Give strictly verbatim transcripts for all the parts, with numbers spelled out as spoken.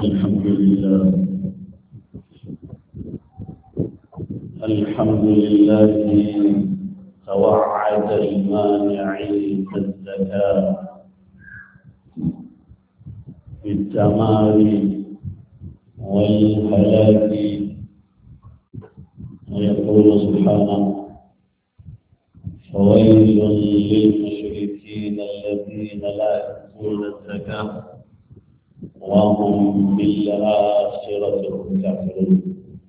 الحمد لله الحمد لله توعد المانعين الزكاة بالدمار والهلاك ويقول سبحانه فويل للمشركين الذين لا يؤتون الزكاة وهم بالآخرة هم كافرون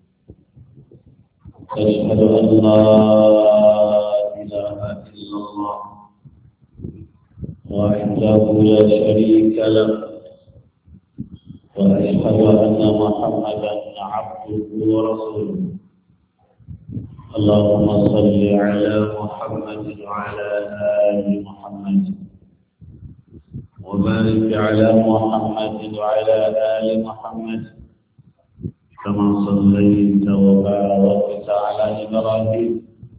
أشهد أن لا إله إلا الله وحده لا شريك له وأشهد أن محمدا عبده ورسوله اللهم صل على محمد وعلى آل محمد وبارك على محمد وعلى آل محمد كما صليت وباركت على إبراهيم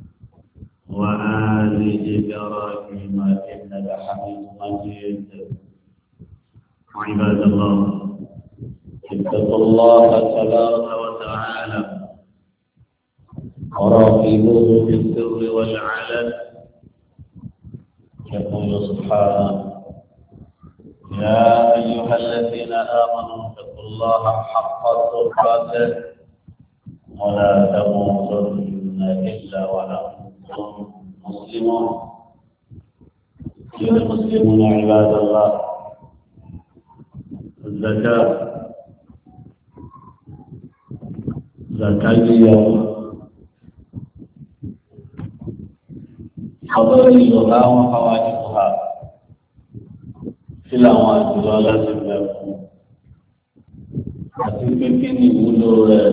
وآل إبراهيم إنك حميد مجيد عباد الله اتقوا الله تبارك وتعالى وراقبوه في السر والعلن يقول سبحانه يا أيها الذين آمنوا اتقوا الله حق تقاته ولا تموتن إلا وأنتم مسلمون أيها المسلمون عباد الله الزكاة زكاة اليوم فضائلها وفوائدها في الأوان التي تبلغ àti pé kí ni ìwúlò rẹ̀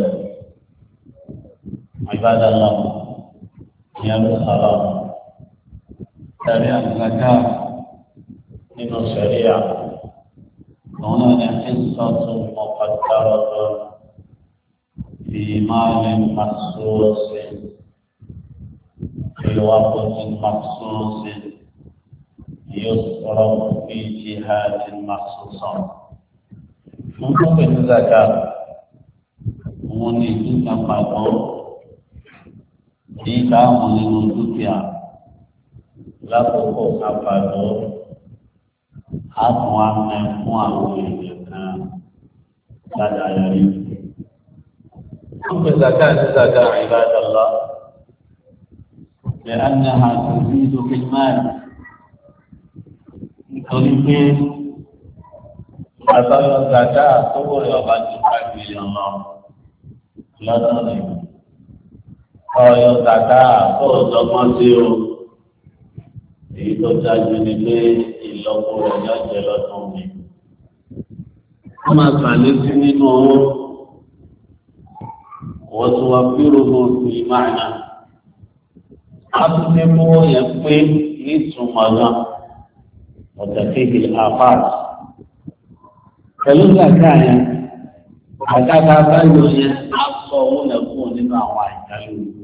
ìbádà náà ní àlùsàlá tàbí àgbàjá nínú sẹ̀ríà àwọn náà ní ẹ̀sọ́tún mọ̀pàtàrọ̀tọ̀ fi máa ní màsúrọ̀sì ìwàpọ̀tún màsúrọ̀sì yóò sọ̀rọ̀ fi jihadin màsúsọ̀. Mungkin itu zakat, mungkin itu sampai jika menurut dia, lalu kok apa tu, apa yang mau dilakukan, ada yang mungkin zakat itu zakat ibadat Allah, kerana تزيد في المال. Kalau atau zakat tu boleh bagi bagi Allah. Lalu ni, kalau zakat tu zaman siu, itu jadi ni ilmu yang jelas ni. Amal balik sini no, wasuafiruhu fi makna. Apa semua yang pun itu mana, wajib apa? Pẹ̀lú ìgbàgbà yẹn, àgbàgbà báyọ̀ yẹn á sọ owó lẹ̀ fún nínú àwọn àìdáyé òkú.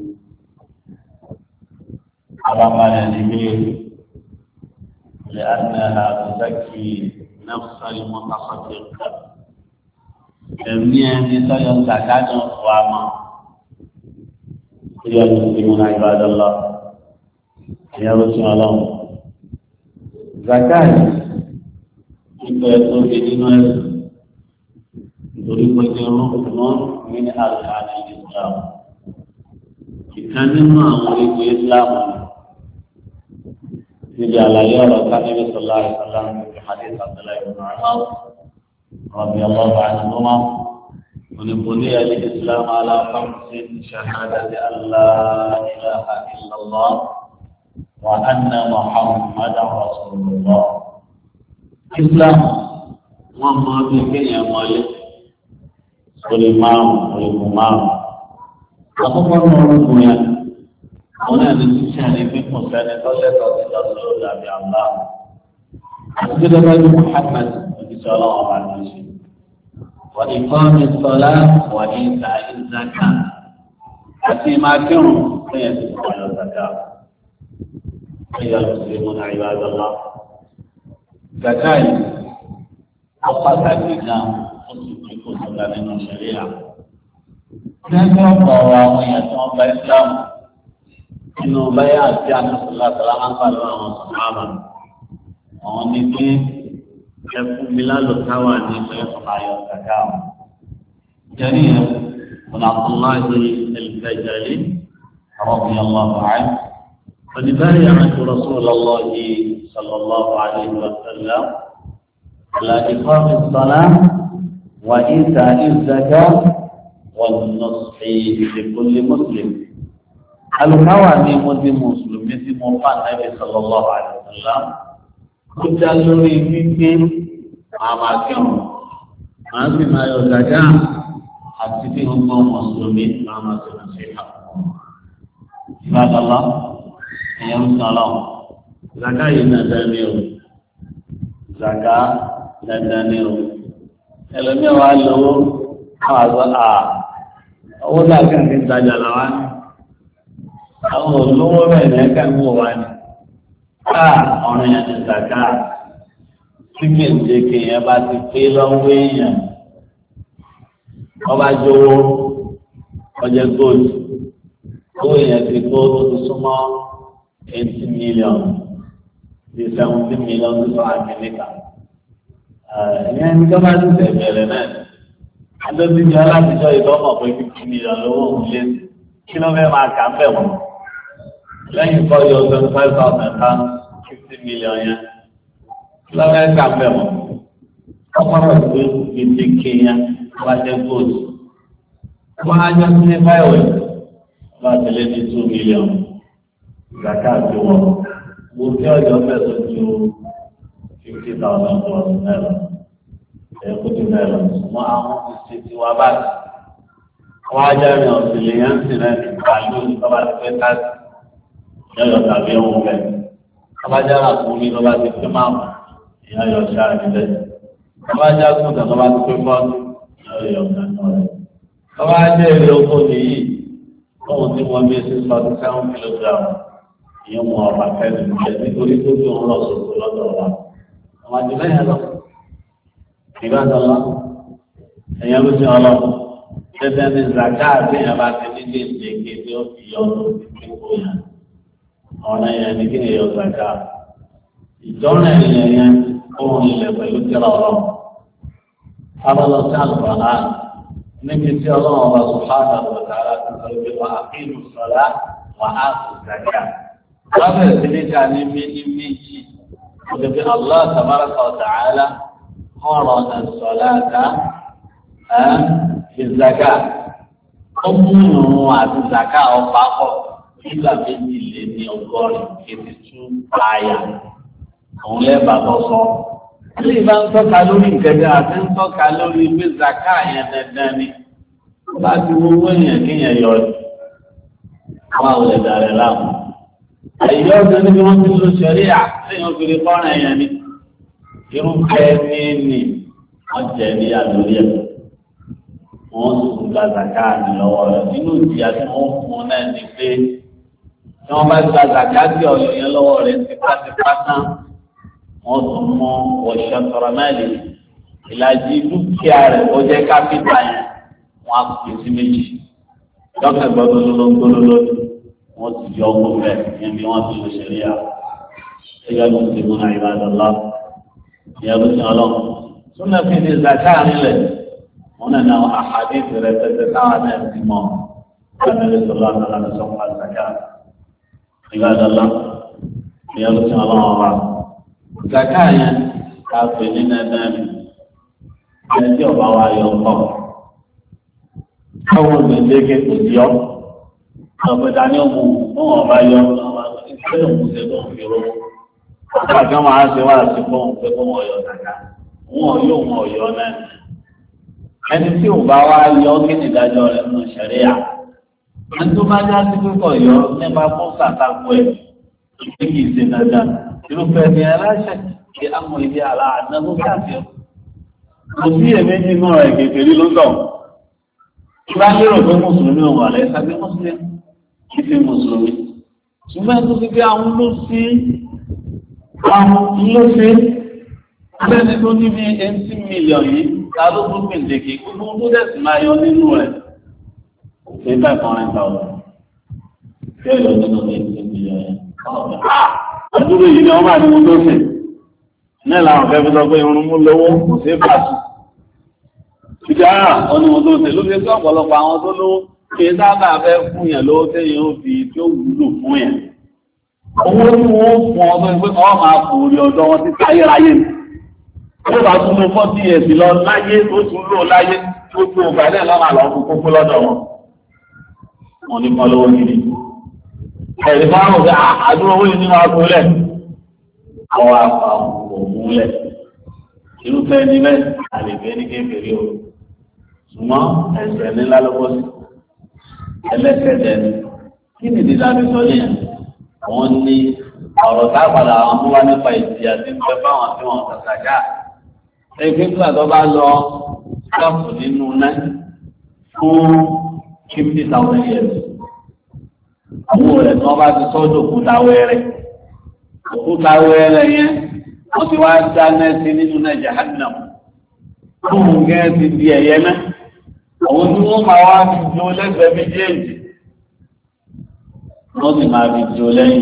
Àbámalẹ̀ ni pé lè àdínàlà àtúnṣẹ́kì náfṣàlì mọ́tàkọ́tì ọ̀gá. Ẹ̀mí ẹni sọ́yọ́ gbàgbà náà fọ́ àmọ́. Ilé ọdún tí mo náà ìbàdàn lọ. Ìyá ló tún ọlọ́run. Zakai ìgbà ẹ̀tọ́ di nínú ẹ̀sìn. Torí pé ní ọlọ́run ní àlùfáàní Islam. Ìkan nínú àwọn ìwé Islam níbi àlàyé ọ̀rọ̀ sáníbi sọ̀lá ìsọ̀lá ní hadith Abdullahi ibn Umar radiyallahu anhuma onípolí ẹ̀lẹ́ Islam ala khamsin shahadati an la ilaha illallah wa anna Muhammadan rasulullah. Islam wọn máa bí kéèyàn mọ́lé orí márùn orí kù márùn àkọ́kọ́ náà orúkọ yẹn àwọn náà ní títí àní pípọ̀ sẹ́ni tọ́lẹ́tọ̀ ti lọ sí ọ̀dà àbí àbá àti bí lọ́wọ́ ní Muhammad òjíṣẹ́ ọlọ́wọ́ bá ní ṣe wọ́n ní kọ́ ní sọlá wọ́n ní ìta ìzàkà àti máa kírun kéèyàn ti sọ ọ̀yọ́ zàkà kéèyàn lọ sí ìmúna ìbádọ́lá. Zakai apa tadi yang untuk ìṣọ̀gá nínú ṣẹ̀ríà. Gẹ́gẹ́ ọ̀pọ̀ ọ̀rọ̀ àwọn èèyàn tí wọ́n gba Islam nínú báyà àti àmọ́sọ̀lá sàlámà pàlọ́ àwọn sàlámà. Àwọn ní pé ẹkún mi lálùkáwà ní ìpẹ́ ayọ̀ kàkà. Jẹ́rí ẹ̀ ọ̀làkùnláṣí ẹ̀lẹ́gbẹ̀jẹ̀lì رضي الله عنه فلبايعت رسول الله صلى الله عليه وسلم على إقام الصلاة وإيتاء الزكاة والنصح لكل مسلم. الهوى من مسلم مثل موقع النبي صلى الله عليه وسلم كنت أقول فيك أماكن ما فيما يزكاة حتى فيهم مسلمين ما سنسيحا. Ìbádọ́lá, èèyàn ń sọ lọ́wọ́. Zaka yìí dandan ni o. Zaka dandan ni o. Ẹlòmíì wa lówó, àwọn àgbà à owó dàgbà ní ìtajà làwa ní. Àwọn olówó bẹ́ẹ̀ ní ẹ̀ka ń wò wá ní. Ká ọ̀rìn yẹn ti zaka. Tí gbèǹdéke yẹn bá ti pé lọ́wọ́ èèyàn. Ọba jówó, ọjọ́ góòlù. Owó yẹn ti kó tó súnmọ́ eighty million di seventy million tó sọ àgbẹ̀lẹ́ka. Ìyẹn ní kí wọ́n bá ti tẹ̀ bẹ̀rẹ̀ náà. Adébíyí alátijọ́ ìdánwò pé fifty million lówó òun lé kí ló fẹ́ máa kà ń bẹ̀ wọ́n. Lẹ́yìn kọ́ yọ twenty five thousand pound fifty million yẹn. Kí ló fẹ́ kà ń bẹ̀ wọ́n. Ọkọ̀rọ̀ tó gbèdéke yẹn wá jẹ́ gold. Wọ́n á jẹ́ sí báyìí bá tẹ̀lé ní two million zaka àti wọ́n mo kí ọjọ́ fẹ̀sọ̀ ju fifty thousand plus naira ẹ̀kú ti naira mọ àwọn ìṣe ti wá báyìí wọ́n á jẹ́ ìrìn ọ̀sìn lè yẹn ń sìn náà ní pàlú lọ́ba ti pẹ́ táàsì yọ̀yọ̀ tàbí ohun bẹ́ẹ̀ abájára kún mi lọ́ba ti pẹ́ máa mọ̀ ìyá yọ̀ ṣáà nílẹ̀ abájá kún tẹ̀ lọ́ba ti pẹ́ fọ́ọ̀tù yọ̀yọ̀ kan náà rẹ̀ lọ́ba jẹ́ èrè oko nìyí. Wọ́n ti wọ́n bí six forty seven kilogram ìyẹn mú ọ̀rọ̀ akẹ́lẹ̀ níjẹ́ nítorí tó tó ń lọ sọ̀tò lọ́dọ̀ wa. Àwọn àti lẹ́yìn lọ. Ìgbà dọ̀lá. Ẹ̀yẹ́ ló ti ọlọ́. Tẹ́tẹ́ ní zaka àti ìyẹn bá ti ní déédéé ké tí ó fi yọ ọdún tí kò yẹn. Ọ̀nà yẹn ní kí ni yọ zaka. Ìjọ́nà ìyẹn yẹn kóhun ilẹ̀ pẹ̀lú kíra ọ̀rọ̀. Abọ́lọ́ sí àlùbọ̀lá. Níbi tí ọlọ́run ọba subhanahu wa ta'ala ti sọ pé wà á kí ìlú sọ̀rá wà á kù zaka. Wọ́n bẹ̀rẹ̀ sí ní ká ní méjì méjì. Wọ́n ti fi Allah tabaraka wa ta'ala ọ̀rọ̀ náà sọ̀rá ká fi zaka. Ó mú ìrùn àti zaka ọ̀pá pọ̀ nígbà méjì lé ní ọgọ́rin kéde tú àyà. Òun lẹ́bàá bọ́ sọ. Ilé ìbá ń tọ́ka lórí ìkẹjọ àti ń tọ́ka lórí pé zaka yẹn dandan ni. Bá ti wo owó èèyàn kéèyàn yọ ọ́. Àwọn àwọn ẹ̀dá rẹ̀ láàmú. Àyè ọ̀sẹ̀ níbi wọ́n ti lo ṣẹ̀rí à léèyàn kiri kọ́rin ẹ̀yàn ni. Irúfẹ́ ní ní wọ́n jẹ ní àlórí ẹ̀. Wọ́n sì gba zaka ní lọ́wọ́ rẹ̀. Nínú ìjìyà tí wọ́n fún un náà ni pé tí wọ́n bá gba zaka tí ọ̀yọ́ yẹn lọ́wọ́ rẹ̀ tipátipá tán. Wọ́n tún mọ ọ̀ṣọ́ tọrọ náà lè ìlàjì dúkìá rẹ̀ ó jẹ́ kápítà yẹn wọ́n á pè sí méjì dọ́kítà gbọ́dọ̀ lọ́lọ́gbọ́lọ́lọ́ wọ́n ti yọ ọmọ rẹ̀ yẹn bí wọ́n ti lè ṣẹlẹ̀ yà ẹ̀yà ló ti mú náà ìbádọ́lá ìyá ló ti ọlọ́run súnà fi ní zaka nílẹ̀ wọn náà náà àhàdí rẹ̀ tẹ́tẹ́ táwọn náà ti mọ̀ kábíyèsí sọlá àtàlà ní sọ́kùnrin àzàkà ìbádọ́lá ìyá ló ti ọlọ́run wa. Zaka yẹn ká pè ní nàdánì ẹni tí ọba wa yọ ọkọ káwọn gbèdéke kò sí ọ ọ̀pẹ̀dá ní ọmọ fún ọba yọ ìṣẹ́ òkúté tó ń fi rówó ọba kan máa ṣe wá sí fún òun pé kó wọn yọ zaka wọn yóò wọn yọ náà ẹni tí ọba wa yọ kí ni ìdájọ́ rẹ̀ nù ṣẹ̀ríà ẹni tó bá já sí pípọ̀ yọ nípa fún sàtàkù ẹ̀ kí kì í ṣe dandan irúfẹ́ ni aláṣẹ kí á mọ ilé aláàánú ló káàkiri kò sí èméjì náà rẹ̀ kékeré ló tọ̀ ìbá lérò pé mùsùlùmí òun àlẹ́ sábé mùsùlùmí kì í fi mùsùlùmí ṣùgbọ́n tó ti pé àwọn ló sí àwọn ló sí abẹ́ni tó ní bí eighty million yìí ta ló tún pèndéke gbogbo tó dẹ̀sí máa yọ nínú rẹ̀ ṣe five hundred thousand ṣé ìlọ nínú ní ìpínlẹ̀ yẹn. àdúgbò yìí ni wọ́n máa ní mo tó sè náà làwọn fẹ́ fi sọ pé irun mú lówó kò sí fàṣù. ìjà ọ̀ ni mo tó sè ló fi sí ọ̀pọ̀lọpọ̀ àwọn tó lówó kí n sábà fẹ́ fún yẹn lówó téèyàn ó fi tí ó wúlò fún yẹn. owó tí wọ́n fún ọ pé ọ máa kò rí ọ̀dọ́ wọn ti táyéráyé ni. ó bá tún lo fọ́tí ẹ̀sìn lọ láyé tó tún lò láyé tó tún ògbà náà lọ́nà àlọ́ fún kókó lọ́dọ̀ wọn. wọ́n ní kọ́ lówó gidi. ẹ̀rí máa ń rò pé àdúrà owó yìí ní máa kó lẹ̀. àwọn àpá òun lẹ̀. irúfẹ́ ní bẹ́ẹ̀ àlèfẹ́ ní kékeré o. ṣùgbọ́n ẹ̀sẹ̀ ńlá ló bọ́ sí. ẹlẹ́kẹ̀dẹ̀ ni kí ni dídá mi sọ yẹn? wọ́n ní ọ̀rọ̀ tá a padà àwọn tó wá nípa ìjìyà tí ń bẹ fáwọn tí wọ́n kàkàjà. ẹgbẹ́ nígbà tó bá lọ ṣọ́ọ̀pù nínú náà fún fifty thousand years. owó rẹ̀ tí wọ́n bá ti sọ́dọ̀ òkúta wẹ́rẹ́. òkúta wẹ́rẹ́ yẹn wọ́n ti wá dá nẹ́ẹ̀sì nínú náà jahannam. fún gẹ́gẹ́ ti di ẹ̀yẹ náà. àwọn tí wọ́n máa wá fi jó lẹ́gbẹ̀ẹ́ méjèèjì. wọ́n sì máa fi jó lẹ́yìn.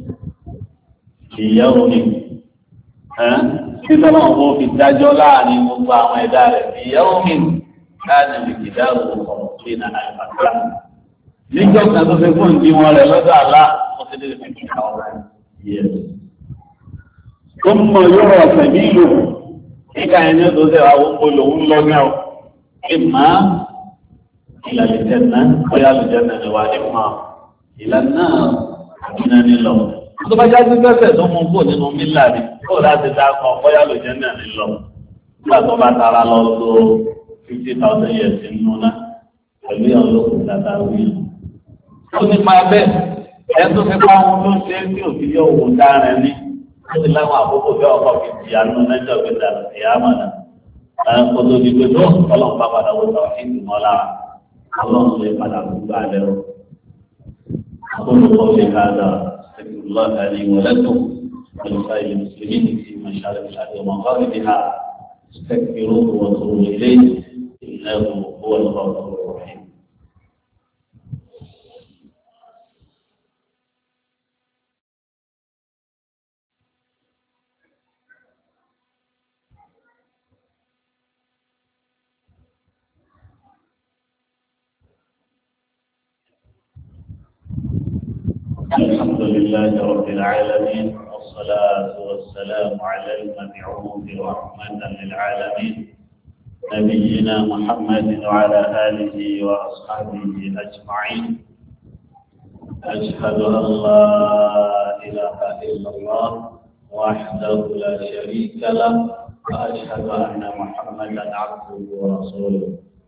ìyàwó ni kí tọ́lá wọn fi dájọ́ láàrin gbogbo àwọn ẹ̀dá rẹ̀ ìyàwó mi láàrin ìkìdáàrò ọ̀pọ̀ ní àìpàtà níjọ́ kan tó fi fún ìdí wọn rẹ̀ lọ́dọ̀ àlá wọ́n ti lè fi kí àwọn ọ̀rẹ́ yẹ. tó mọ yóò ọ̀sẹ̀ bí ìlú kíkà ẹni tó ṣe àwọn gbogbo lòun lọ ní ọ ìmọ̀ ìlànà ìjẹ̀nà bóyá lùjẹ̀nà ni wà nípa ìlànà àbínà nílọ. tó bá jáde pẹ́sẹ̀ tó mú kó nínú mílà rí kó láti dá kan bóyá lùjẹ̀nà nílọ. nígbà tó bá tara lọ lo fifty thousand years nínú náà pẹ̀lú ìyàwó lókun dáadáa wí. ó ní máa bẹ́ẹ̀ ẹ tó fi pa ohun tó ṣe é tí òfin yóò wò dára ní ó ti láwọn àkókò bí ọkọ̀ fi di àánú lẹ́jọ́ gbé dàrú ìyá àmàlà. kó tó di pé tó ọlọ́run bá padà wọ sọ fún ìgbìmọ̀ lára ọlọ́run lè padà gbogbo alẹ́ rọ. أقول قولي هذا أستغفر الله لي ولكم ولسائر المسلمين في مشارق الأرض ومغاربها استغفروه واتوبوا إليه إنه هو الغفور الرحيم. الحمد لله رب العالمين والصلاة والسلام على المبعوث رحمة للعالمين نبينا محمد وعلى آله وأصحابه أجمعين. أشهد أن لا إله إلا الله وحده لا شريك له وأشهد أن محمدا عبده ورسوله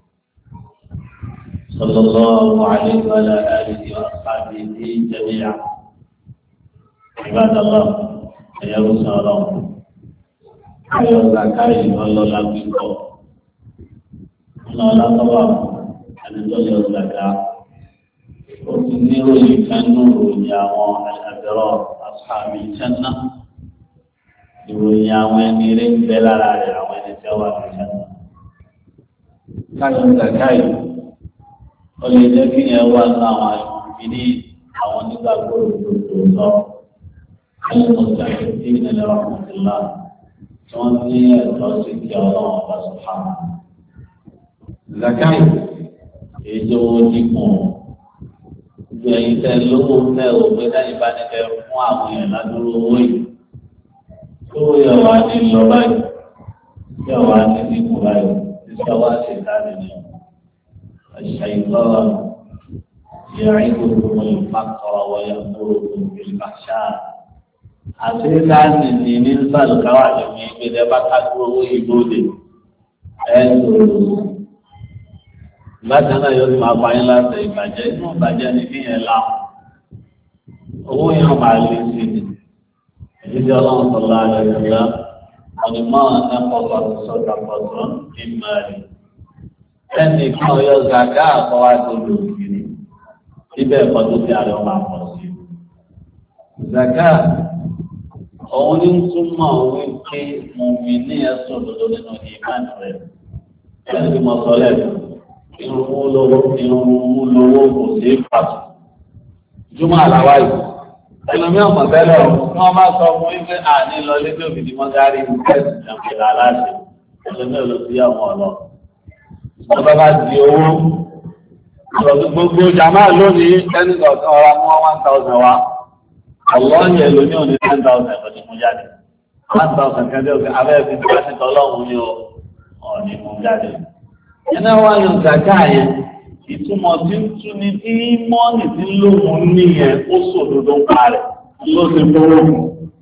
صلى الله عليه وعلى آله وأصحابه جميعا. عباد الله يا رسول الله يا زكاي الله لا بيكو الله لا طبعا أن تولي الزكاة وتنيروا يكنوا ياوا الأبرار أصحاب الجنة ياوا نيرين بلارا ياوا نتوا الجنة كان زكاي ó lè jẹ́ kí ẹ wá ní àwọn àìmọ̀bí ní àwọn onígbàgbọ́ òdòdó sọ ẹlẹ́mọ̀tà ìdí ìnẹ̀lẹ̀ ọ̀húnṣìlá tí wọ́n ní ẹ̀tọ́ sí kí ọlọ́run ọba sùpàmù. zakai èyí owó dínkù gbogbo ẹ̀yin tẹ́ lówó tẹ́ ò pé dájú bá ní kẹ́ fún àwọn èèyàn ládùúgbò owó yìí tó yẹ wá ní lọ báyìí yẹ wá ní dínkù báyìí tí wá ṣe dáadé ní ọ. الشيطان يعظكم الفقر ويأمركم بالفحشاء. àṣìṣàn ní ní sàlùkáwà lómi ìgbésẹ̀ bá kájú owó ìbòdè ẹ̀ẹ́dùn. bákan náà yóò máa pa yín láti ìbàjẹ́ inú ìbàjẹ́ ní kíyẹn láwọn. owó yẹn máa lé sí i. ìdíje ọlọ́run sọ̀rọ̀ àlẹ́ ìgbà ọ̀nìmọ̀ ẹ̀kọ́ sọ̀tà pọ̀tọ́ ní mẹ́rin. ẹnì kan yọ zaka àkọwá tó lò kiri síbẹ̀ ẹ̀kọ́ tó ti àrẹ ọmọ àpọ̀ sí i. zaka òun ní túmọ̀ wípé mùmí ní ẹ̀sùn òdodo nínú ìmáàmù rẹ̀ ẹni tí mo sọ lẹ́nu irun mú lówó irun mú lówó kò sí pàtó júmọ́ àláwá yìí ẹlòmíràn mọ̀ tẹ́lẹ̀ ọ̀ tí wọ́n bá sọ fún wípé àní lọ lédè òfìdí mọ́gárì ìfẹ́sì ìjàmbá aláṣẹ ẹlòmíràn ló sí àwọn ọ̀lọ́ ọba bá di owó gbogbo jàmáà lónìí ẹni kọ̀ọ̀kan ọ̀rá mú one thousand wa ọ̀lọ́ yẹ ẹlòmíràn ní ten thousand ọ̀dí mú jáde one thousand kẹ́ndé òkè abẹ́rẹ́ fi dúró sí tọ́lọ́hún ní ọ̀dí mú jáde. ẹnẹ́ wá yan gàgá yẹn ìtumọ̀ tí ń tú ni tí mọ́ọ̀nì tí ń lóhun níyẹn ó sòdodo ń pa rẹ̀ ló ti fowó mú.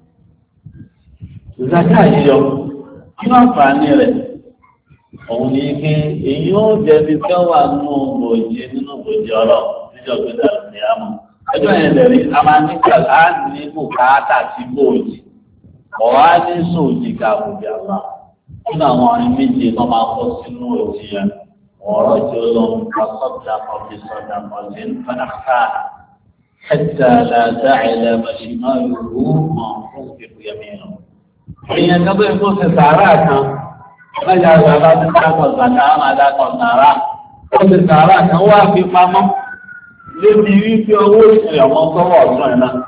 gàgá yìí yọ kí wọ́n fà á ní rẹ̀ òun ní pé èyí ó jẹbi tí ó wà nínú bòjì nínú bòjì ọ̀rọ̀ níjọ́ pé dàrú ní àmọ́ ẹjọ́ yẹn lẹ̀rí a máa ní kí a ní bùkátà sí bòjì ọ̀rọ̀ á ní sòjì ká bòjì àbá nínú àwọn ọ̀rìn méje tó máa kọ́ sínú òjì yẹn ọ̀rọ̀ tí ó lọ nípa sọ́dà kọ́bí sọ́dà kọ́bí ń fẹ́nàká ẹ̀tà làdá ilẹ̀ màṣímá yòówù mọ̀ fún ìfìyàmí lọ. èèyàn kan tó ń kó ṣe sàárà kan lọ́jà bàbá ti dákọ̀ sàkà á máa dákọ̀ sàárà ó ṣe sàárà kan wá fi pamọ́ lébi wípé owó ìṣẹ̀lẹ̀ ọmọ sọ́wọ́ ọ̀tún ẹ̀ náà.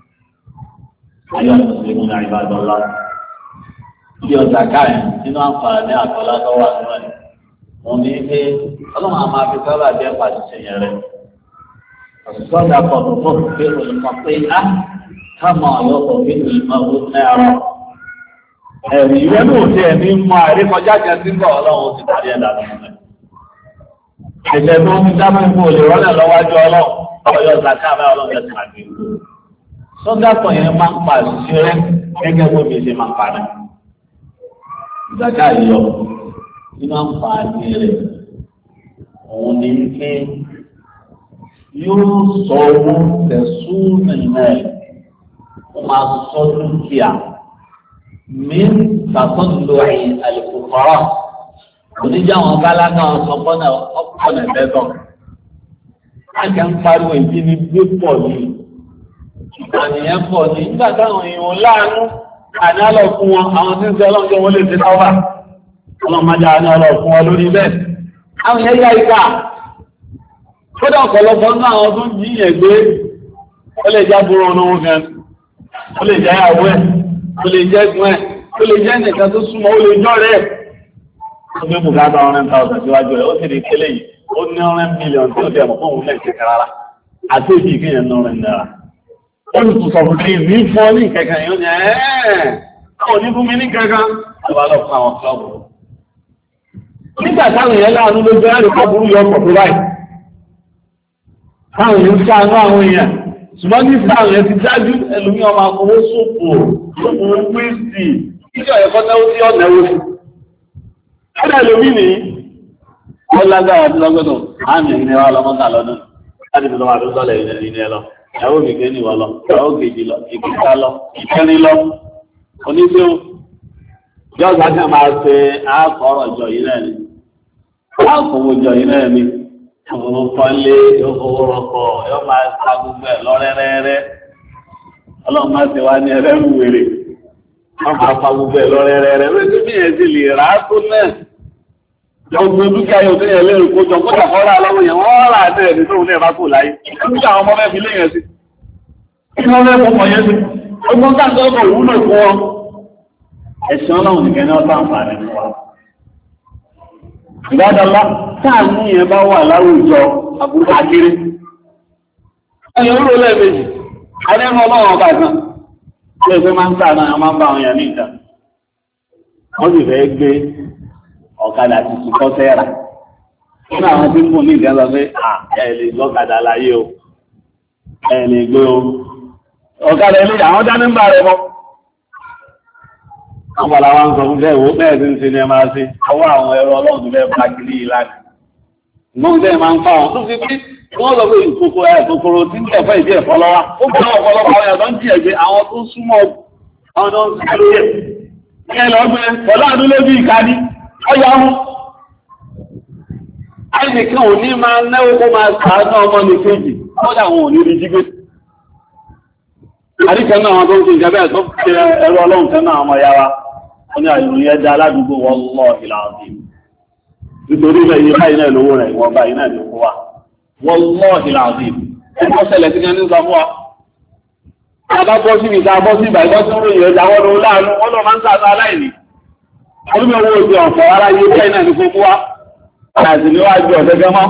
ayọ̀ ìṣẹ̀lẹ̀ ní àìbàdàn bí ọjà káyọ̀ nínú àǹfààní àkọlá tó wà nínú ẹ̀. wọ́n ní pé ọlọ́run àmọ́ àfi sábà jẹ́ pàṣẹ yẹn rẹ̀. ọ̀sọ́dà kọ̀ọ̀tù fún pé olùkọ́ pé á káàmọ̀ ọ̀yọ́kọ̀ pé olùkọ́ ó náírà. ẹ̀rí ìwé náà ti ẹ̀mí mọ àríkọjá kan sí bọ̀ ọlọ́run ti parí ẹ̀dá lọ́wọ́. ẹ̀jẹ̀ tó ń dá mẹ́fún olè rọ́lẹ̀ lọ́wájú ọlọ́run ọ̀yọ́ zaka bá ọlọ́run ti pàdé. sọ́dà kan yẹn máa ń pa àṣìṣe rẹ̀ gẹ́gẹ́ bó mi ṣe máa ń parẹ́. zaka yọ nínú àǹfààní rẹ̀ òun ni pé yóò sọ owó tẹ̀sùn nìyẹn ó máa sọ dúkìá mi tàtọ́lù àlùkùkọ́rọ́ oníjà wọn bálágà ọ̀sọ́gbọ́nà ọ̀pọ̀nà ẹ̀fẹ́tọ̀ láti ń pariwo ìdí ní gbé pọ̀ ní ìpànìyàn pọ̀ ní nígbà táwọn èèyàn láàánú àní àlọ́ fún wọn àwọn tí ń sẹ́ ọlọ́jọ́ wọn lè fi táwà ọlọ́mọdé àní àlọ́ fún wọn lórí bẹ́ẹ̀ àwọn yẹn yá ìka kódà ọ̀pọ̀lọpọ̀ náà àwọn tó ń jíyàn gbé ó lè jábúrò ọ̀nà wọn gan ó lè jẹ́ ìyàwó ẹ̀ ó lè jẹ́ ẹ̀gbọ́n ẹ̀ ó lè jẹ́ ẹnìkan tó súnmọ́ ó lè jọ́ rẹ̀ ó gbé bùkátà ọ̀rẹ́ thousand síwájú rẹ̀ ó sì rí kélé yìí ó ní ọ̀rẹ́ mílíọ̀nù tí ó dẹ̀ mọ̀ fún òun lẹ́ẹ̀kẹ́ rárá àti èjì kéèyàn ní ọ̀rẹ́ náírà ó sì tún sọ fún kí ní fún ọ ní kẹ̀kẹ́ yìí ó ní ẹ̀ẹ́ ọ̀ ní fún mi ní kẹ̀kẹ́ ó wá lọ fún àwọn kílọ̀bù nígbà táwọn èèyàn láàánú ló gbé ẹ̀rọ kọ́bùrú yọ ọkọ̀ tó báyìí táwọn èèyàn sáánú àwọn èèyàn ṣùgbọ́n ní sáwọn èèyàn ti dájú ẹlòmí ọmọ akọwó sópò sópò wíìsì títí ọ̀yẹ̀kọ́ tẹ́wó sí ọ̀nà ẹwọ́ sí ọ̀nà ẹlòmí ní wọ́n lágbára tí lọ́gbọ́dọ̀ àmì ìrìn wa lọ́mọ́ta lọ́dún láti fi lọ́wọ́ àdúgbọ́lẹ̀ ìrìn ẹ lọ ìyàwó mi gbé níwọ̀ lọ ìyàwó kejì lọ ìkẹta lọ ìkẹrin lọ oníṣẹ́ yọ́ọ̀gá kan máa ṣe àkọ́rọ̀ jọ yìí náà ni àkọ́wọ́ jọ yìí náà ni àwọn kọ́lé owó rọ̀kọ̀ yóò máa ta gbogbo ẹ̀ lọ́rẹ́rẹ́rẹ́ ọlọ́run máa ṣe wá ní ẹrẹ́rù wèrè wọ́n máa fa gbogbo ẹ̀ lọ́rẹ́rẹ́rẹ́ wípé bí ẹ̀ sì lè rà á tó náà ọgbọ́n dúkìá yóò tó yẹ lẹ́rù kó jọ kódà kọ́ rà lọ́wọ́ yẹn wọ́n rà á náà ní tóun náà bá kò láyé dúkìá àwọn ọmọ bẹ́ẹ̀ fi léyìn sí kí wọ́n fẹ́ fọmọ yẹn sí ọgbọ́n káàkiri ọkọ̀ òwúlò fún wọn ẹ̀sìn ọlọ́run nìkan ní ọ̀sán àǹfààní fún wa ìgbádọ́lá táàmù yẹn bá wà láwùjọ àbúrú akéré ẹ̀yìn oró lẹ́ẹ̀mejì adẹ́mọ́ ọlọ́run ọba kan tí ẹgbẹ́ máa ń sáà náà máa ń bá àwọn èèyàn ní ìjà wọ́n sì fẹ́ gbé ọ̀kadà ti tukọ́ sẹ́ra nínú àwọn tí ń fún ní ìgbà lọ pé ẹ̀ lè lọ́kadà láyé o ẹ̀ lè gbé o ọ̀kadà ilé àwọn dání ń bá rẹ mọ́ àpàlà wa ń sọ fún bẹ́ẹ̀ wó bẹ́ẹ̀ tí ń ṣe ní ẹ máa ṣe ọwọ́ àwọn ẹ̀rọ ọlọ́run bẹ́ẹ̀ bá kiri ìlànà ìgbóhùn tẹ́ máa ń fa wọn tó fi pé wọ́n lọ pé ìkòkò ẹ̀ kòkòrò tí ń tẹ̀fẹ́ ìdí ẹ̀fọ́ lọ́wọ́ ó bá ọ̀pọ̀lọpọ̀ àwọn ẹ̀dọ́ ń jí ẹ̀gbẹ́ àwọn tó súnmọ́ àwọn tó ń sáré ẹ̀ ní ẹ̀ lọ́gbẹ́ pẹ̀lú àdúlé bí ìkadí ọjà wọn. àìnìkan ò ní máa náwó kó máa sàánú ọmọ ní kéjì kọ́dà wọn ò ní rí jígbé. àríkẹ́ náà wọn tó ń ṣe ìjẹ́bẹ́ tó fi ẹ̀rọ ọlọ́run tẹ́ náà ọmọ ya wa ó ní àìròyìn ẹja aládùúgbò wọn lọ ìlà ọ̀dì nítorí ilẹ̀ yìí báyìí náà lówó rẹ̀ ìwọ̀n báyìí náà ló kó wa wọ́n lọ́ọ̀dì làǹdì ẹ̀kọ́ ṣẹlẹ̀ sí kan ní sọ fún wa. Àbá bọ́ síbi ìta bọ́ sí ìbàdàn tó ń ròyìn ọjà wọn lọ láàánú wọn lọ máa ń sàtọ aláìní. Olúmi owó òjò ọ̀fọ̀ ara yé bẹ́ẹ̀ náà ní fún wa. Àti níwájú ọ̀dẹ́gẹ́ mọ́.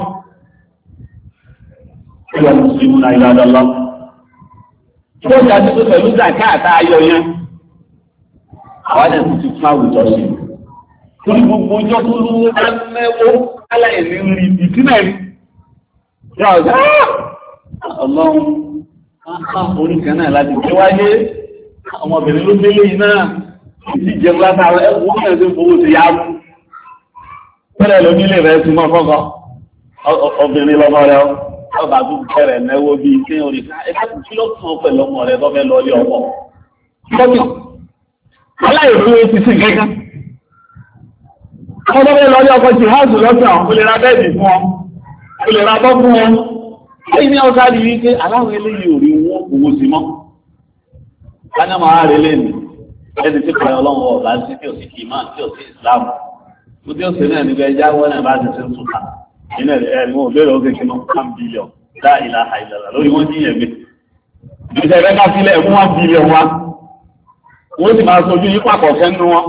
Ìwà mùsùlùmí náà ìlú àdọ́lọ́. Tó jà sí pẹ̀lú zàká àtà ayọ̀ yẹn. Àwọn ẹ̀sìn ti fún àwùjọ sí. Torí gbogbo ọjọ́ tó lówó bá mẹ́wó aláìní rí ìdílé rí. Yà ọ̀gá ọlọ́run orí kan náà láti gbé wáyé ọmọbìnrin ló délé yìí náà ti jẹun látara ẹ̀wọ̀n náà tó fowó ti yá mú. Pẹ́lẹ̀ ló nílé rẹ̀ ti mọ́ fọ́kọ́ obìnrin lọ́mọ rẹ̀ ọba tó bẹ̀rẹ̀ náwó bí i tí orí ká ẹgbẹ́ kí ló kàn pẹ̀lú ọmọ rẹ̀ tó fẹ́ lọ lé ọmọ. Kọ́mí aláìfúwé ti sí gẹ́gẹ́. Àwọn tó fẹ́ lọ lé ọkọ̀ ti háàsù lọ́sàn ó lè ra bẹ́ẹ̀dì fún ọ, ó lè ra bọ́ fún wọn. Ẹ̀yìn ní ọ̀sá rí wípé aláwọ̀ eléyìí ò rí owó owó sí mọ́. Káná máa rí lẹ́nu ẹni tí kọ̀ ọlọ́run ọ̀gá sí tí ò sí kì í máa tí ò sí ìsìláàmù. Mo tí ó sì náà nígbà ẹja wọ́n náà bá ti ṣe ń túnta. Ìnà ẹ̀rí wọn ò bẹ̀rẹ̀ ó kékeré náà one billion dá ìlà àìlàlà lórí wọ́n ní ẹ̀mí. Ìṣẹ̀ rẹ̀ ká sílẹ̀ fún one billion wa. Wọ́n sì máa sojú yí pàpọ̀ fẹ́nu wọn.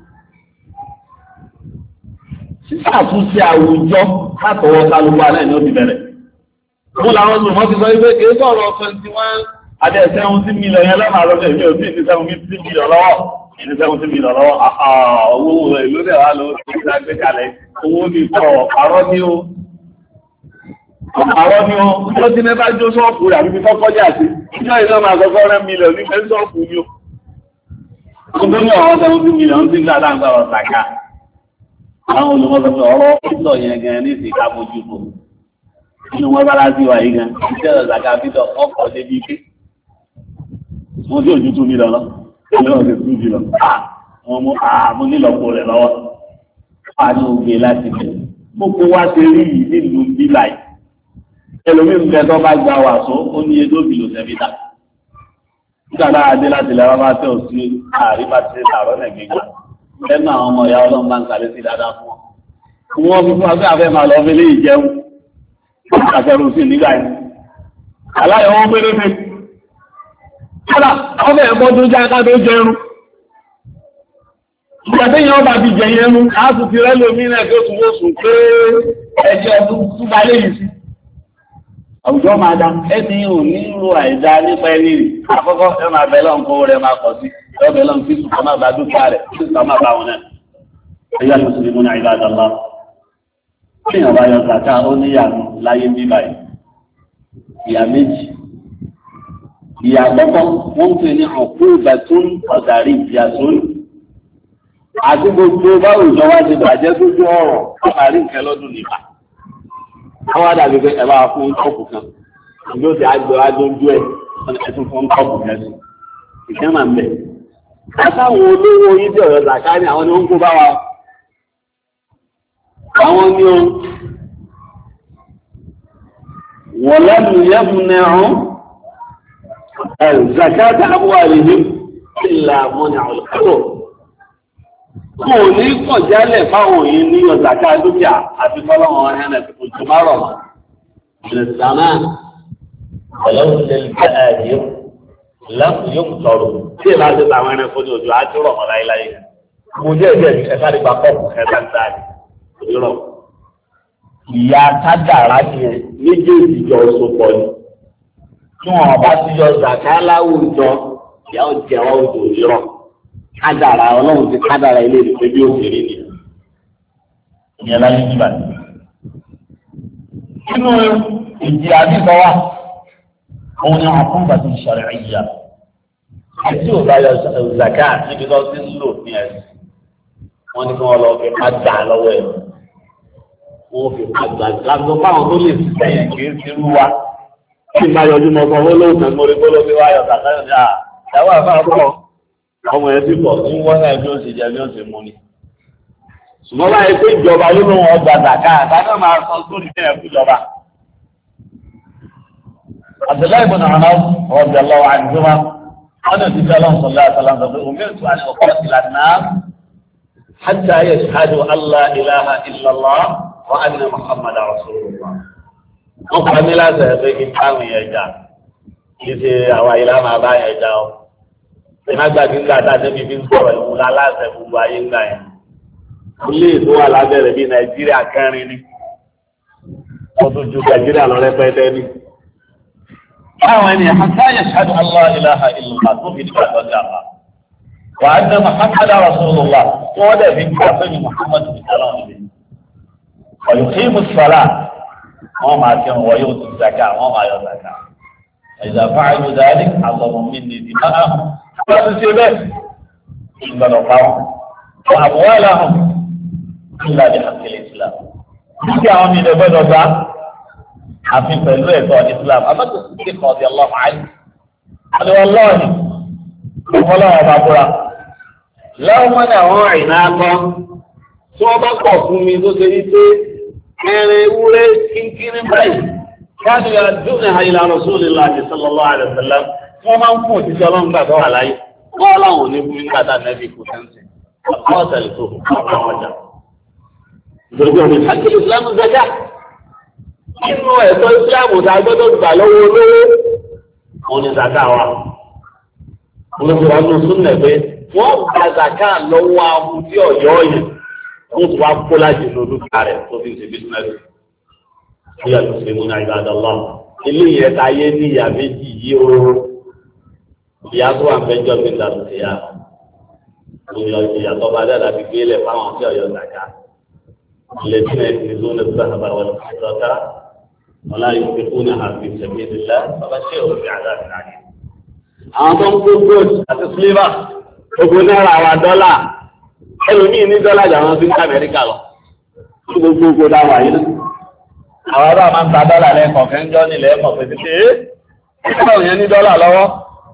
Sísàtúnṣe àwùjọ látọwọ́ kálukú alẹ́ ni ó ti bẹ̀rẹ̀. Mo làwọn ọdún wọ́n ti sọ wípé kìí sọ̀rọ̀ twenty one adé seventy million yẹn lọ́nà àlọ́jọ́ ìlú òbí ní seventy million lọ́wọ́ ní seventy million lọ́wọ́ owó ìlú rẹ̀ wá lọ sí ìgbàgbé kalẹ̀ owó ní sọ àrọ́ ní o àrọ́ ní o ó ti mẹ́fà jó sọ́ọ̀fù rẹ̀ àbí kọ́kọ́ jà sí ìjọ ìlú máa kọ́kọ́ rẹ̀ mílíọ̀n ní fẹ́ sọ́ọ̀fù ní o. Ó tó ní ọ̀rọ̀ seventy million ti ń dá dáńgbà ọ̀sàkà. Àwọn olùmọ̀sọ̀tọ̀ ọ̀rọ̀ ìlọ yẹn gan ní ìsìnká mójútó. Inú wọn bá láti wà yìí gan, ìṣẹ́ ọ̀sàkà fídọ̀ ọkọ̀ débi pé wọ́n tí òjú tún mi lọ lọ, ọlọ́run ti tún jù lọ. Wọ́n mú àmú nílọ̀pọ̀ rẹ̀ lọ́wọ́. Wọ́n á ní ògbé láti bẹ̀rẹ̀. Mo kó wá sí rí yìí nílùú bílà yìí. Ẹlòmíì ń bẹ tó bá gba wàsó, ó ní edó bìlò sẹ́fídà. Nígbà náà dé láti lẹ́wọ́n bá tẹ̀ òsì àríwá ti tààrọ́ nẹ̀ gbígbà. Lẹ́nu àwọn ọmọ ìyá ọlọ́run bá ń kàlẹ́ sí dáadáa fún wọn. Wọ́n fi fún afẹ́ afẹ́ máa lọ fi lé ìjẹun. Àfẹ́rù sí nígbà yìí. Aláyọ̀ wọn péré fẹ́. Kọ́lá, ọmọ ẹ̀kọ́ tó já ká tó jẹun. Ìgbàtí yẹn ọba ti jẹ yẹn mú, a tún ti rẹ́ lómi náà tó tún ó sùn pé ẹjẹ́ ọdún túbá lè yìí sí. Àwùjọ máa dá, ẹni ò ní ro àìdá nípa ẹni rì. Àkọ́kọ́ ẹ máa bẹ̀ lọ́n kó rẹ̀ máa kọ̀ sí. Ẹ bẹ̀ lọ́n kí sùkọ́ máa bá dúkìá rẹ̀, kí sùkọ́ máa bá wọn náà. Ẹyá ló sì mú ní àìdá àdàlá. Kí ìyàwó ayọ̀ kàkà ó níyàwó láyé bí báyìí. Ìyá méjì. Ìyá àkọ́kọ́ wọ́n ń pè ní ọ̀pọ̀ ìgbà tó ń ọ̀dàrí ìyá sórí. Àti gbogbo báwo ìjọba ti bàjẹ́ tó jọ ọ̀rọ̀ àmàrí nǹkan lọ́dún nípa. Àwọn àdàbí pé ẹ bá fún kọ́ọ̀pù kan. Ìjọ ti àgbẹ̀ adójú ẹ̀ ẹ̀sùn fún kọ́ọ̀pù kan sí. Ìkẹ́ máa ń bẹ̀. Látàwọn olówó ìdí ọ̀rọ̀ Zakari àwọn ni wọ́n ń kó bá wa. Àwọn ni ó wọ́n lẹ́nu yẹ́fun ẹ̀hún. Zakata amwalihim illa mọ́nà ọ̀lọ́kọ́. Kò ní kọ̀ jálẹ̀ fáwọn yìí ní ọ̀zàká dúkìá àti fọ́lọ́wọ́n ẹ̀nà òjò márọ̀ mọ́. Ìrìnsàmá ọ̀lọ́run lè gbé ààyè láti yóò tọrọ. Tí èèyàn bá ti tàwọn ẹran fún ní ojú àti rọ̀ mọ́ láíláí. Mo jẹ́ ìjẹ́ ẹ̀fà nípa kọ́ọ̀pù ẹ̀fà ń dáa ní rọ̀. Ìyá kádàrá ni méjèèjì jọ sopọ̀ ni. Tí wọn bá ti yọ zàká láwùjọ ìyá ọjà ọjọ́ òyìnbó kádàrà ọlọ́run ti kádàrà ilé ìdìbò bí òṣèré ni ìyẹn láyé nígbà tí. nínú ìjì àdìgbò wa òun ni àwọn fúnbà ti ṣàrẹ̀ ìyá àti òbá yọ zàká níbi tó ti ń lò ní ẹ̀sìn wọn ní kí wọn lọ fi padà lọ́wọ́ ẹ̀ wọn fi padà láti lọ fáwọn tó lè sẹ́yìn kì í ti rú wa. Kí máa yọjú mọ́ ọmọ olóòtú mórí kó ló fi wáyọ̀ tàkàyọ̀ ní àyàwó àfáàbọ̀ ọmọ ẹ̀ sí pọ̀ tí wọ́n náà bí ó sì jẹ bí ó sì mú ni. Ṣùgbọ́n láyé pé ìjọba ló lóun ọgbà tàkà àtàkà máa sọ sórí ní ẹ̀kú ìjọba. Abdullahi ibn Umar radiyallahu anhuma wọ́n náà ti fẹ́ lọ́n sọ̀lá àtàlà ń sọ pé omi ètò àti ọ̀pọ̀ ìlànà hatta yashhadu an la ilaha illallah wa anna muhammadar rasulullah. wọ́n pa mí láti ẹ̀fẹ́ kí n táwọn yẹn jà kí ṣe àwọn ayélujára máa bá yẹn jà ọ́. ìmágbàgbé ńgbà tá a débi fi ń sọ̀rọ̀ ìwúlá láṣẹ gbogbo ayé ńgbà yẹn. ilé ìlú wà lábẹ́rẹ̀ bíi nàìjíríà kẹrin ni wọ́n tún ju nàìjíríà lọ rẹpẹtẹ ní. báwọn ènìyàn hatta yashhadu an la ilaha illallah tó fi nígbà tó jà pa. wà á dẹ́ muhammadar rasulullah tí wọ́n dẹ̀ fi gbà sẹ́yìn muhammadu sallallahu alaihi wasallam. wa yuqimu as-salah wọ́n máa kí wọ́n yóò tún zaka wọ́n máa yọ zaka. idha fa'alu dhalik àtọ̀mọ̀ mi ní ìdí máa wọ́n ti ṣe bẹ́ẹ̀ ìgbàlọ̀ pa wọn. wọ́n àbúwá làwọn ìlà ní àkìlẹ̀ islam. Títí àwọn mi lè gbọ́dọ̀ gbá àfi pẹ̀lú ẹ̀tọ́ islam. Abájọ sí kan ọ̀dẹ̀ ọlọ́run àyè. Àdéhùn ọlọ́ọ̀ni ọlọ́run ọba búra. Lọ́wọ́ mọ́ ní àwọn ìná akọ́ tí wọ́n bá pọ̀ fún mi tó ṣe wípé ẹrin ewúrẹ́ kínkínní báyìí. Káàdì àdúgbò àyìnlá Rasulullahi sallallahu alaihi wasallam tí wọ́n máa ń fún òṣìṣẹ́ ọlọ́run gbà tó wà láyé. Wọ́n láwọn ò ní fún mi nígbà tá a nẹ́bí kú sẹ́ńsì. Àkọ́ ọ̀sẹ̀ tó àwọn ọjà. Gbogbo ọ̀nà ìfàkìlì ìsìlámù zaka. Nínú ẹ̀tọ́ ìsìlámù tá a gbọ́dọ̀ gbà lọ́wọ́ olówó, òun ni zaka wa. Wọ́n ti wá nù súnlẹ̀ pé wọ́n gba zaka lọ́wọ́ ahun tí ọ̀yọ́ yẹn. Wọ́n ti wá kó láti lo dúkìá rẹ̀ tó fi ṣe bísínẹ́sì. Ó yà lóṣèlú mú náà ibadallah. Ilé ìyẹn ta yé ní ìyá méjì yí o. Ìyá tó wà mẹ́jọ mi dànù ìyá. Ìyàtọ̀ bá dàda fi gbélé fáwọn tí ọ̀yọ́ zaka. الذين يكنزون الذهب والفضة ولا ينفقونها في سبيل الله فبشرهم بعذاب أليم. àwọn tó ń kó gold àti silver gbogbo náírà wa dọ́là ẹlòmíì ní dọ́là jà wọn fi ń ká Amẹ́ríkà lọ tí gbogbo gbogbo dá wà yìí lọ. àwọn ọba máa ń ta dọ́là lẹ́ẹ̀kan kẹ́ńjọ́ nílẹ̀ ẹ̀kọ́ pé ti ṣe é báwo yẹn ní dọ́là lọ́wọ́.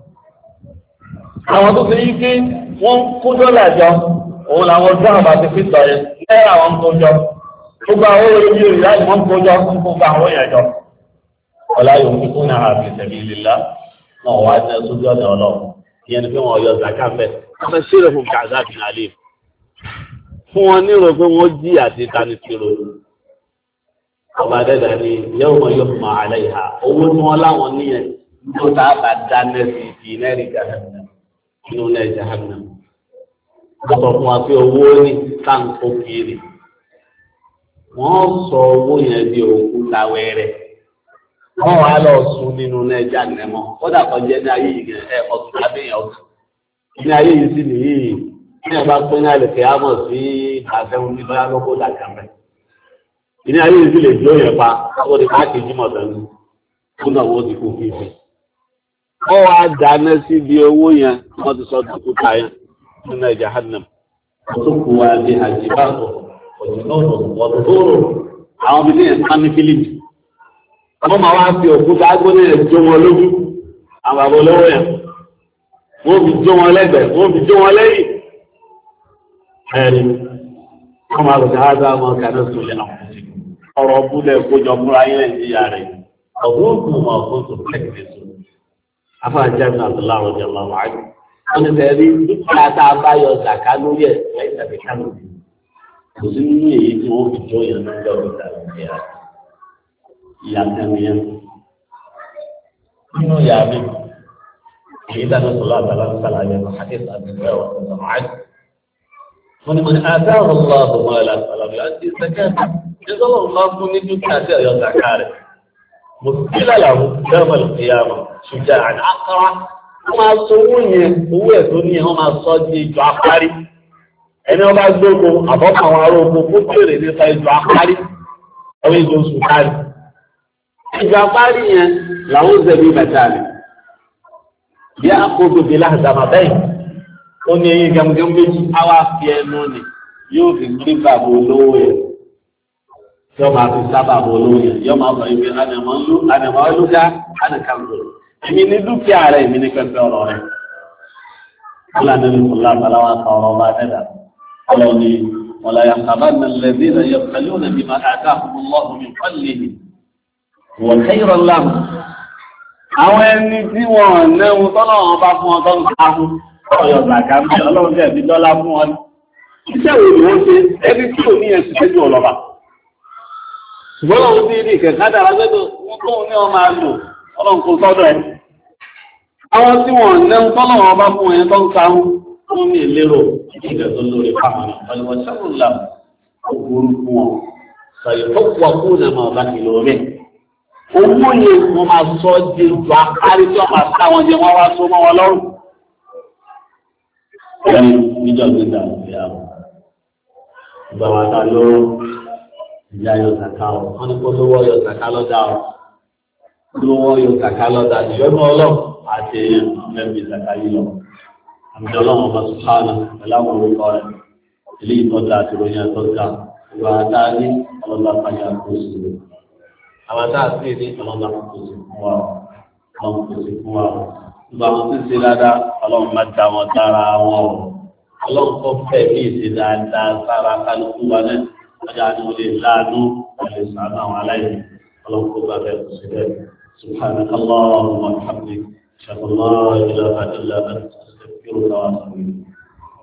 àwọn tó fi yí pé wọ́n kó dọ́là jọ òun làwọn ọdún àbá ti fi tọ̀ yẹn náírà wọn kó jọ gbogbo àwọn olóyè ìlú láti wọn kó jọ fún gbogbo àwọn èèyàn jọ. ọ̀la yóò fi kún náà fi sabilillah náà wà ní ẹ̀sùn ọ̀dọ̀ ọlọ́run ìyẹn ni pé wọ́n yọ zaka fẹ́ wọ́n fẹ́ ṣírò fún kàzá bí nàlẹ́ fún wọn nírò pé wọ́n jí àti tani tìrò. ọba dẹ́dà ni yẹ́wò wọn yóò fún àlẹ́ ìhà owó tí wọ́n láwọn níyẹn tó tá a bá dá nẹ́ẹ̀sì fi nẹ́ẹ̀rì jahannam inú nẹ́ẹ̀ jahannam. wọ́n sọ fún wa pé owó ní táǹkó kiri wọ́n sọ owó yẹn di òkúta wẹ́rẹ́ wọ́n wá lọ sùn nínú nẹ́ẹ̀jà nẹ́mọ́ kódà kan jẹ́ ní ayé yìí ẹ̀ ọ̀tún lábẹ́yìn ọ̀tún ní ayé yìí sì nìyí ní ẹ̀ bá pín ní àlèkè ámọ̀ sí àfẹ́hùn ní báyá lọ́kọ́ làkàmẹ́ ní ayé yìí sì lè jó yẹn pa ó di káàkì jímọ̀ tẹ́lú fún náà wọ́n ti kú fífi wọ́n wá dáná síbi owó yẹn wọ́n ti sọ dùkúta yẹn nínú ẹ̀jà hannam tó kù wá di àjíbáàbọ̀ ọ̀dọ̀dọ̀rọ̀ àwọn ibi ní ẹ̀sán ní fílípì wọ́n máa wá fi òkúta agbóní ẹ̀ jó wọn lójú àwọn bàbá olówó yẹn wọ́n fi jó wọn lẹ́gbẹ̀ẹ́ wọ́n fi jó wọn lẹ́yìn ẹ̀rí wọ́n máa lọ́jà á dáa wọn kàná sùn lé àwọn ọ̀rọ̀ búlẹ̀ kójọ múra yẹn nàìjíríà rẹ̀ ọ̀gbọ́n òkú wọn ọ̀gbọ́n tó kẹ́kẹ́ sùn afáàjẹ́ mi àdúrà ọ̀jà làwọn àjò wọ́n ti tẹ̀lé dúkìá tá a bá yọ zàká lórí ẹ̀ lẹ́yìn tàbí kánò kò sí nínú èyí tí wọ́n fi jó yẹn lọ́jọ́ ìgbà ìgbà ìyá tẹ̀míyàn nínú ìyá mi èyí dáná sọlá àtàlà ń sàlàyé àdéhùn àdéhùn ọ̀sán àjò wọ́n ní mo ní àdáhùn ọlọ́ọ̀bù mọ́ ẹ̀ lásàlàbí àti ìsẹ́kẹ́ẹ̀tì nígbà wọn bá fún ní dúkìá tí ọ̀yọ́ zàká rẹ̀ mo kí lálàbù bẹ́ẹ̀ ìyàmọ̀ ṣùgbọ́n àná àkàrà wọ́n máa sọ owó yẹn owó ẹ̀ tó ní ẹ̀ wọ́n máa sọ di ìjọ apárí ẹni ọba gbogbo àbọ̀kọ̀ àwọn ará oko kó bèrè nípa ìjọ apárí ọwọ́ ìjọ oṣù kárí ìjọ apárí yẹn làwọn zẹ̀mí bàtà rẹ̀ bí àkóso bí láàzàmà bẹ́ẹ̀ ó ní eyín gẹ́gẹ́ méjì áwá fi ẹnu nì yóò fi gbé bàbá olówó yẹn tí wọ́n máa fi sábà bọ̀ olówó yẹn yóò máa sọ ibi ànàmọ́ lú ànàmọ́ lú dá ànàkàndò èmi ní dúkìá rẹ̀ èmi ní pẹ́pẹ́ ọ̀rọ̀ rẹ̀ fúlàní ní fúlàní aláwa kan ọ̀rọ̀ bá dẹ́dà ọlọ́ni wọ̀lá yàtàbánà lẹ́bí rẹ̀ yẹ pẹ̀lú nàbí máa àtàkùn lọ́hùn mi fọ́lì wọ̀ kẹ́yìrọ̀ láàmù. àwọn ẹni tí wọ́n nẹ́wù tọ́lọ́ wọn bá fún wọn tó ń sáhùn ọ̀yọ̀ zàkà mi ọlọ́run tẹ̀ fi dọ́là fún wọn iṣẹ́ wo ni wọ́n ṣe ẹni tí ò ní ẹ̀sìn tẹ́jú ọlọ́ba ṣùgbọ́n àwọn tí ní ìkẹ̀kẹ́ dára gbẹ́dọ̀ wọ́n tó ní ọmọ àlò ọlọ́run kò sọ́dọ̀ ẹ̀ àwọn tí wọ́n ń lẹ́nu tọ́lọ́wọ́n ọba fún ẹ̀ tó ń sáwọn tó ní ìlérò ìgbẹ́ tó lórí fáwọn ọ̀pọ̀lọpọ̀ sẹ́kùnlá òkúrú fún wọn sọ̀rọ̀ tó pọ̀ kú ní ọmọ ọba kìlọ̀ rẹ̀ owó yẹn wọ́n máa sọ di ìgbà kárí tí wọ́n máa sáwọn jẹ wọ́n wá so mọ́ wọn lọ́rùn. ẹni níjọ́ gbígbà ìyá wọn ìgbà wa ta ló ìyá yọ kàkà ọ wọn ní kó lówó yọ kàkà lọ́dà ọ lówó yọ kàkà lọ́dà ìyọ́nú ọlọ́run àti mẹ́bí kàkà yìí lọ. àmì ọlọ́run ọba sùpáànù pẹ̀lú àwọn orúkọ rẹ̀ ilé ìtọ́jà àti ìròyìn àtọ́jà ìgbà àtàlí ọlọ́dà pàjá kó sí i. àwọn àtàlí ní ọlọ́dà kó sí fún wa ọlọ́run kó sí fún wa gbogbo àwọn tó ń ṣe dáadáa ọlọ́run má dá wọn dára wọn o ọlọ́run tó fẹ́ bí ìṣe dáadáa sára kálukú wa náà ọjà ni wọ́n lè láàánú wọ́n lè sàánú àwọn aláìní ọlọ́run tó bá bẹ́ẹ̀ kó sí bẹ́ẹ̀ subhanaka Allahumma wa bihamdika ashhadu an la ilaha illa anta astaghfiruka wa atubu ilayk.